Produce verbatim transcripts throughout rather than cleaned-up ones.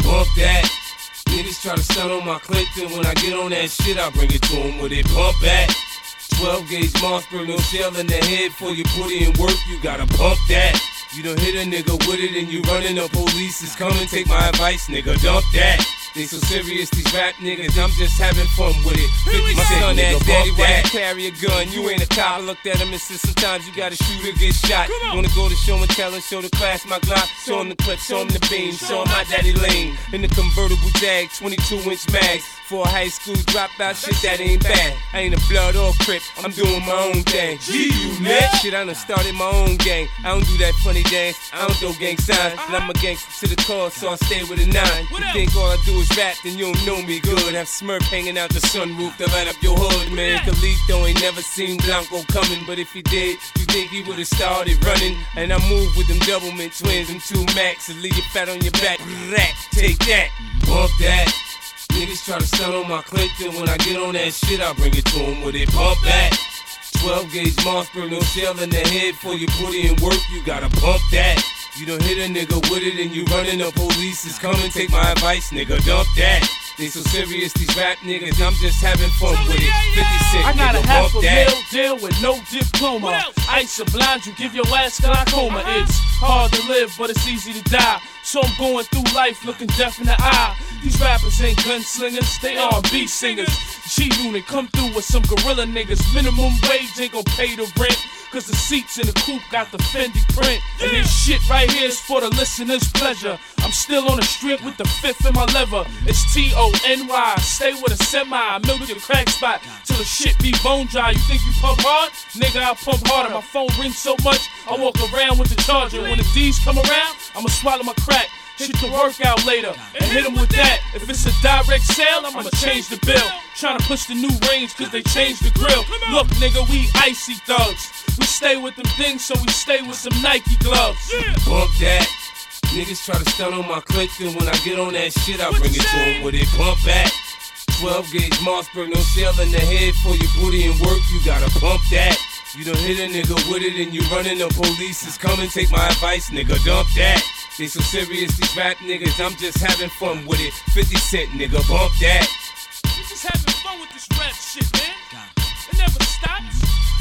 bump that. Niggas try to stunt on my clip, then when I get on that shit, I bring it to them with it. Bump that. twelve gauge Mossberg, no shell in the head. For you put it in work, you gotta bump that. You done hit a nigga with it and you running, the police is coming. Take my advice, nigga, dump that. They so serious, these rap niggas, I'm just having fun with it. fifty my son, that daddy, why you carry a gun? You ain't a cop. I looked at him and said sometimes you gotta shoot or get shot. Wanna go to show and tell and show the class my Glock. Show him the clip, show him the beam, show him my daddy lane. In the convertible Jag, twenty-two inch mags. For a high school dropout, shit that ain't bad. I ain't a blood or crip, I'm doing my own thing. G unit, shit, I done started my own gang. I don't do that funny dance, I don't throw gang signs. And I'm a gangster to the core, so I stay with a nine. You think all I do is rap, then you don't know me good. Have Smurf hanging out the sunroof to light up your hood, man. Khalid ain't never seen Blanco coming, but if he did, you think he would've started running. And I move with them Doublemint twins and two Max and leave you fat on your back. Rack, take that, bump that. Niggas try to stunt on my clip, then when I get on that shit, I bring it to them with it. Bump that. twelve gauge Mossberg, no shell in the head. For you put it in work, you gotta bump that. You done hit a nigga with it and you running, the police is coming. Take my advice, nigga, dump that. They so serious, these rap niggas, I'm just having fun with it. fifty cent, I got nigga, a half a that. mil deal with no diploma. Ice will blind you, give your ass glaucoma. It's hard to live, but it's easy to die. So I'm going through life looking deaf in the eye. These rappers ain't gunslingers, they R and B singers. G-Unit come through with some gorilla niggas. Minimum wage ain't gon' pay the rent, cause the seats in the coupe got the Fendi print. And this shit right here is for the listener's pleasure. I'm still on the street with the fifth in my lever. It's T O N Y, stay with a semi. Milk your crack spot till the shit be bone dry. You think you pump hard? Nigga, I pump harder. My phone rings so much, I walk around with the charger. When the D's come around, I'ma swallow my crack. Hit the workout later and hit him with that. If it's a direct sale, I'ma change the bill. Tryna push the new range cause they changed the grill. Look nigga, we icy thugs. We stay with them things, so we stay with some Nike gloves. Bump that. Niggas try to stunt on my clip, then when I get on that shit, I bring it to them with it. Bump that. twelve gauge Mossberg, no shell in the head. For your booty and work, you gotta bump that. You done hit a nigga with it and you running, the police is coming. Take my advice, nigga, dump that. They so serious, these rap niggas, I'm just having fun with it. fifty cent, nigga, bump that. We just having fun with this rap shit, man. It never stops.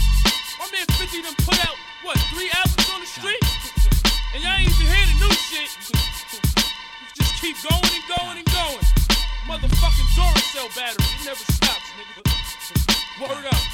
My man fifty done put out, what, three albums on the street? And y'all ain't even hear the new shit. Just keep going and going and going. Motherfucking Duracell battery, it never stops, nigga. Word up.